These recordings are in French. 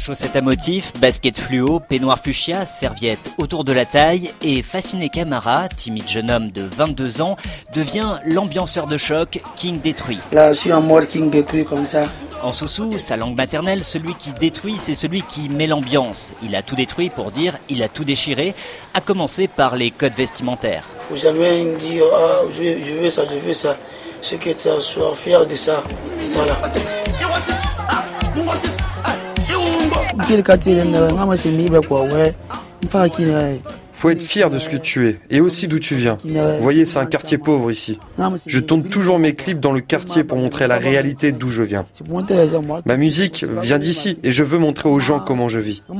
Chaussettes à motifs, basket fluo, peignoir fuchsia, serviette autour de la taille et Fasciné Camara, timide jeune homme de 22 ans, devient l'ambianceur de choc King Détruit. Là, je suis en mode King Détruit comme ça. En Soussou, sa langue maternelle, celui qui détruit, c'est celui qui met l'ambiance. Il a tout détruit pour dire il a tout déchiré, à commencer par les codes vestimentaires. Faut jamais me dire ah, je veux ça. Ce que tu sois fier de ça. Voilà. Faut être fier de ce que tu es et aussi d'où tu viens. Vous voyez, c'est un quartier pauvre ici. Je tourne toujours mes clips dans le quartier pour montrer la réalité d'où je viens. Ma musique vient d'ici et je veux montrer aux gens comment je vis.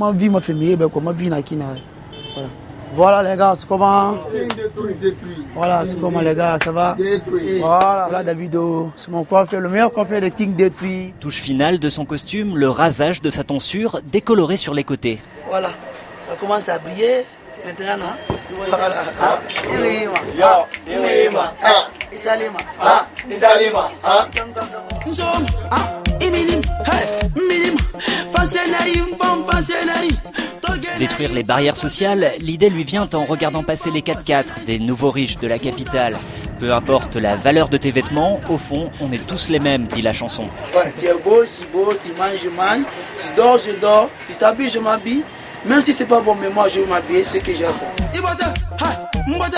Voilà les gars, c'est comment? Voilà, c'est comment les gars, ça va? Voilà, là Davido, c'est mon coiffeur, le meilleur coiffeur de King Détruit. Touche finale de son costume, le rasage de sa tonsure, décoloré sur les côtés. Voilà, ça commence à briller. Maintenant, non? Voilà. Détruire les barrières sociales, l'idée lui vient en regardant passer les 4x4 des nouveaux riches de la capitale. Peu importe la valeur de tes vêtements, au fond, on est tous les mêmes, dit la chanson. Ouais, tu es beau, si beau, tu manges, je mange, tu dors, je dors, tu t'habilles, je m'habille. Même si c'est pas bon, mais moi je vais m'habiller, ce que j'ai à faire.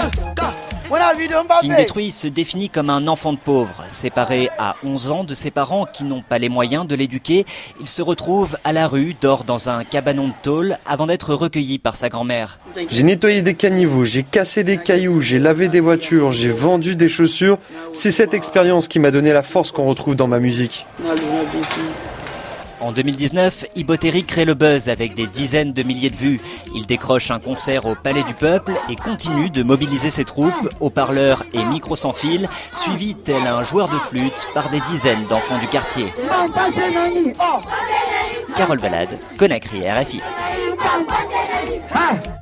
King Détruit se définit comme un enfant de pauvre. Séparé à 11 ans de ses parents qui n'ont pas les moyens de l'éduquer, il se retrouve à la rue, dort dans un cabanon de tôle avant d'être recueilli par sa grand-mère. J'ai nettoyé des caniveaux, j'ai cassé des cailloux, j'ai lavé des voitures, j'ai vendu des chaussures. C'est cette expérience qui m'a donné la force qu'on retrouve dans ma musique. En 2019, Iboteri crée le buzz avec des dizaines de milliers de vues. Il décroche un concert au Palais du Peuple et continue de mobiliser ses troupes, haut-parleurs et micros sans fil, suivi tel un joueur de flûte par des dizaines d'enfants du quartier. Carole Balade, Conakry, RFI.